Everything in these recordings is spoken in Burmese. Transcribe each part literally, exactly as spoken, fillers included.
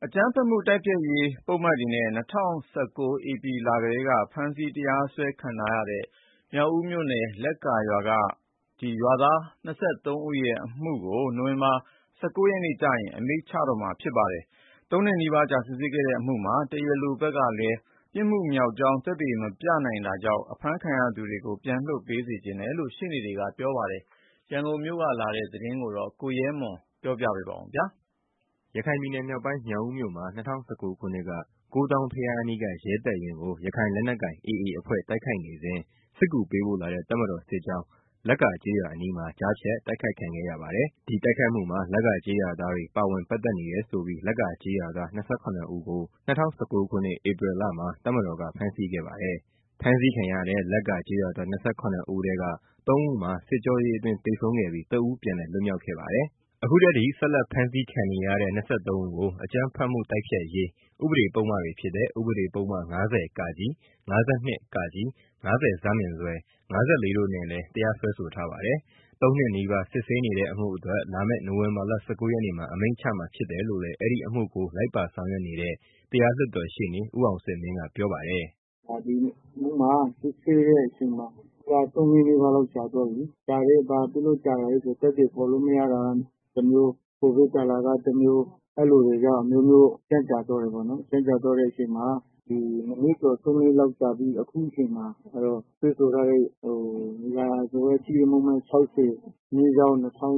အကြမ်းဖက်မှုတိုက်ဖျက်ရေးပုဒ်မတွေနဲ့ ၂၀၁၉ ဧပြီလကတည်းက ဖမ်းဆီးတရားစွဲခံထားရတဲ့ မြောက်ဦးမြို့နယ် လက်ကာရွာက ရွာသား ၂၃ ဦးရဲ့အမှုကို နိုဝင်ဘာ ၁၉ ရက်နေ့ကျရင် အမိန့်ချတော့မှာဖြစ်ပါတယ်။ သုံးနှစ်နီးပါးကြာစစ်ဆေးခဲ့တဲ့အမှုမှာ တရားလိုဘက်ကလည်း ပြစ်မှုမြောက်ကြောင်း သက်သေမပြနိုင်တာကြောင့် အဖမ်းခံရသူတွေကို ပြန်လွှတ်ပေးစေချင်တယ်လို့ ရှေ့နေတွေကပြောပါတယ်။ ရန်ကုန်မြို့ကလာတဲ့သတင်းကို ကိုရဲမွန်က ပြောပြပါမယ်။ ရခိုင်ပြည်နယ်မြောက်ပိုင်း မြောက်ဦးမြို့မှာ ၂၀၁၉ ခုနှစ်က ကိုးသောင်းဘုရားအနီးက ရဲတပ်ရင်းကို ရခိုင်လက်နက်ကိုင် အေအေ အဖွဲ့ တိုက်ခိုက်နေစဉ် စစ်ကူပေးဖို့လာတဲ့ တပ်မတော်စစ်ကြောင်း လက္ကာကျေးရွာအနီးမှာ ကြားဖြတ်တိုက်ခိုက်ခံခဲ့ရပါတယ်။ ဒီတိုက်ခိုက်မှုမှာ လက္ကာကျေးရွာသားတွေ ပါဝင်ပတ်သက်နေတယ်ဆိုပြီး လက္ကာကျေးရွာသား ၂၇ ဦးကို ၂၀၁၉ ခုနှစ် ဧပြီလမှာ တပ်မတော်က ဖမ်းဆီးခဲ့ပါတယ်။ ဖမ်းဆီးခံရတဲ့ လက္ကာကျေးရွာသား ၂၇ ဦးထဲက သုံးဦးမှာ စစ်ကြောရေးအတွင်း သေဆုံးခဲ့ပြီး တဦးပြန်လည်လွတ်မြောက်ခဲ့ပါတယ်။ အခုထက်ထိ ဆက်လက်ဖမ်းဆီးခံနေရတဲ့ ၂၃ ဦးကို အကြမ်းဖက်မှုတိုက်ဖျက်ရေး ဥပဒေပုဒ်မတွေဖြစ်တဲ့ ဥပဒေပုဒ်မ ၅၀ ၊ ၅၂ ၊ ၅၀ ၊ ၅၄ တို့နဲ့လည်း တရားစွဲဆိုထားပါတယ်။ သုံးနှစ်နီးပါး စစ်ဆေးနေတဲ့အမှုအတွက် လာမယ့် နိုဝင်ဘာလ ၁၉ ရက်နေ့မှာ အမိန့်ချမှာဖြစ်တယ်လို့လည်း အဲဒီအမှုကို လိုက်ပါဆောင်ရွက်နေတဲ့ တရားလွှတ်တော်ရှေ့နေ ဦးအောင်စစ်မင်းကပြောပါတယ်။ “ဒီအမှုမှာ စစ်ဆေးတဲ့အချိန်မှာ သုံးနှစ်နီးပါးလောက်ကြာသွားပြီ။ ကြာတယ် ဘာဖြစ်လို့ကြာတာလဲဆိုတော့ သက်သေဖော်လို့မရတာတမျိုး ကိုဗစ်ကာလကတမျိုး အဲလိုတွေကြောင့် အမျိုးမျိုးကြန့်ကြာသွားတယ်ပေါ့နော်။ ကြန့်ကြာသွားတဲ့အချိန်မှာ ဒီနှစ်ကျော် သုံးနှစ်လောက်ကြာပြီး အခုအချိန်မှာ စွဲဆိုထားတဲ့ ရာဇသတ်ကြီးပုဒ်မ ၆၀ /၂၀၁၉ နဲ့ ၂/၂၀၂၁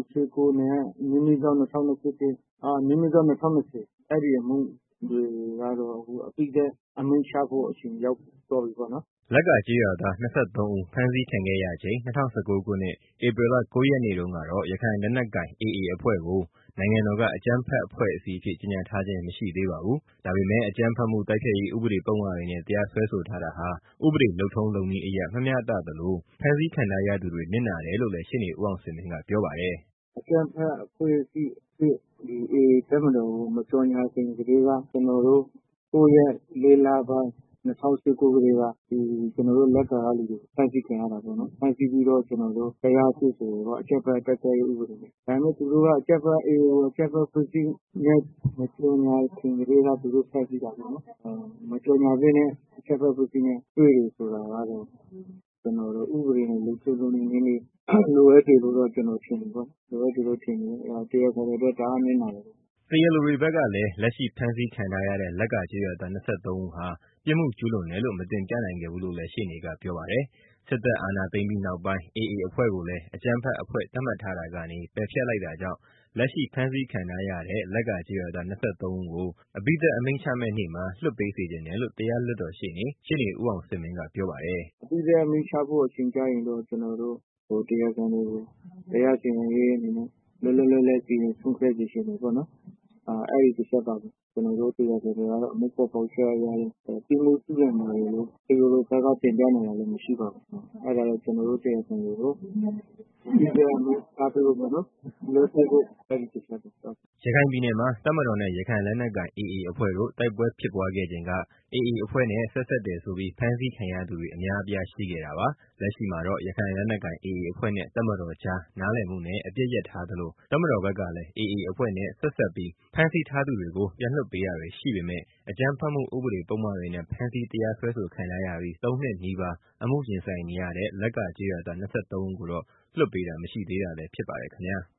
အဲဒီအမှုတွေကတော့ အပြီးသတ်အမိန့်ချဖို့ အချိန်ရောက်သွားပြီပေါ့နော်။ ” လက္ကာကျေးရွာသား ၂၃ ဦး ဖမ်းဆီးခံခဲ့ရချိန် ၂၀၁၉ ခုနှစ် ဧပြီလ ၉ ရက်နေ့တုန်းကတော့ ရခိုင်လက်နက်ကိုင် အေအေ အဖွဲ့ကို နိုင်ငံတော်က အကြမ်းဖက်အဖွဲ့အစည်းအဖြစ် ကြေညာထားခြင်း မရှိသေးပါဘူး။ ဒါပေမဲ့ အကြမ်းဖက်မှုတိုက်ဖျက်ရေး ဥပဒေပုဒ်မတွေနဲ့ တရားစွဲဆိုထားတာဟာ ဥပဒေလုပ်ထုံးလုပ်နည်းအရ မမျှတသလို ဖမ်းဆီးခံထားရသူတွေ နစ်နာတယ်လို့လည်း ရှေ့နေ ဦးအောင်စစ်မင်းကပြောပါတယ်။ “အကြမ်းဖက်အဖွဲ့အစည်းအဖြစ် အေအေ တပ်မတော်ကို မကြေညာခင်ကတည်းက ကျနော်တို့ ၉ ရက် ၄ လပိုင်း ၂၀၁၉ ကတည်းက ကျနော်တို့ လက်ကာကလူတွေ ဖမ်းဆီးခံရတာပေါ့နော်။ ဖမ်းဆီးပြီးတော့ ကျနော်တို့ တရားစွဲဆိုတယ်ပေါ့။ အကြမ်းဖက်တိုက်ဖျက်ရေးဥပဒေနဲ့ ဒါပေမဲ့ သူတို့က အေအေ ကို အကြမ်းဖက်အဖွဲ့အစည်းအဖြစ် မကြေညာခင်ကတည်းက သူတို့ဖမ်းဆီးတာပေါ့နော်။ မကြေညာဘဲနဲ့ အကြမ်းဖက်အဖွဲ့အစည်းနဲ့ စွဲတယ်ဆိုတာကတော့ ကျနော်တို့ ဥပဒေနဲ့ လုပ်ထုံးလုပ်နည်း နည်းနည်းလိုအပ်တယ်လို့တော့ ကျနော်ထင်တယ်ပေါ့။ လိုအပ်တယ်လို့ထင်တယ်။ တရားခံတွေအတွက် တအားနစ်နာတယ်။ ” တရားလိုတွေဘက်ကလည်း လက်ရှိဖမ်းဆီးခံထားရတဲ့ လက္ကာကျေးရွာသား ၂၃ ဦးဟာ ပြစ်မှုကျူးလွန်တယ်လို့ မတင်ပြနိုင်ခဲ့ဘူးလို့လည်း ရှေ့နေကပြောပါတယ်။ စစ်တပ်အာဏာသိမ်းပြီးနောက်ပိုင်း အေအေ အဖွဲ့ကိုလည်း အကြမ်းဖက်အဖွဲ့ သတ်မှတ်ထားတာကနေ ပယ်ဖျက်လိုက်တာကြောင့် လက်ရှိဖမ်းဆီးခံထားရတဲ့ လက္ကာကျေးရွာသား ၂၃ ဦးကို အပြီးသတ်အမိန့်ချမယ့်နေ့မှာ လွှတ်ပေးစေချင်တယ်လို့ တရားလွှတ်တော်ရှေ့နေ ရှေ့နေဦးအောင်စစ်မင်းကပြောပါတယ်။ “အပြီးသတ်အမိန့်ချဖို့ အချိန်ကျရင်တော့ ကျနော်တို့ တရားခံတွေကို တရားစီရင်ရေးအနေနဲ့ လွတ်လွတ်လပ်လပ် စီရင်ဆုံးဖြတ်စေချင်တယ်ပေါ့နော်။ အဲဒီတချက်ပါပဲ။ ကျနော်တို့ တရားခံတွေကတော့ အမှုပေါ်ပေါက်ချက်အရလည်း ပြစ်မှုကျူးလွန်တယ်လို့ တရားလိုဘက်က တင်ပြနိုင်တာလည်း မရှိပါဘူး။ အဲဒါကြောင့် ကျနော်တို့ တရားခံတွေကို အပြီးသတ်အမိန့်ချပေးဖို့ပေါ့နော် လွှတ်ပေးဖို့ အဲဒီတချက်ပါပဲ။ ” ရခိုင်ပြည်နယ်မှာ တပ်မတော်နဲ့ ရခိုင်လက်နက်ကိုင် အေအေ အဖွဲ့တို့ တိုက်ပွဲဖြစ်ပွားခဲ့ချိန်က အေအေ အဖွဲ့နဲ့ ဆက်စပ်တယ်ဆိုပြီး ဖမ်းဆီးခံရသူတွေ အများအပြားရှိခဲ့တာပါ။ လက်ရှိမှာတော့ ရခိုင်လက်နက်ကိုင် အေအေ အဖွဲ့နဲ့ တပ်မတော်ကြား နားလည်မှုနဲ့ အပစ်ရပ်ထားသလို တပ်မတော်ဘက်ကလည်း အေအေ အဖွဲ့နဲ့ ဆက်စပ်ပြီး ဖမ်းဆီးထားသူတွေကို ပြန်လွှတ်ပေးတာတွေရှိပေမဲ့ အကြမ်းဖက်မှု ဥပဒေပုဒ်မတွေနဲ့ ဖမ်းဆီးတရားစွဲဆိုခံထားရပြီး သုံးနှစ်နီးပါး အမှုရင်ဆိုင်နေရတဲ့ လက္ကာကျေးရွာသား ၂၃ ဦးကိုတော့ လွှတ်ပေးတာ မရှိသေးတာလည်း ဖြစ်ပါတယ်ခင်ဗျာ။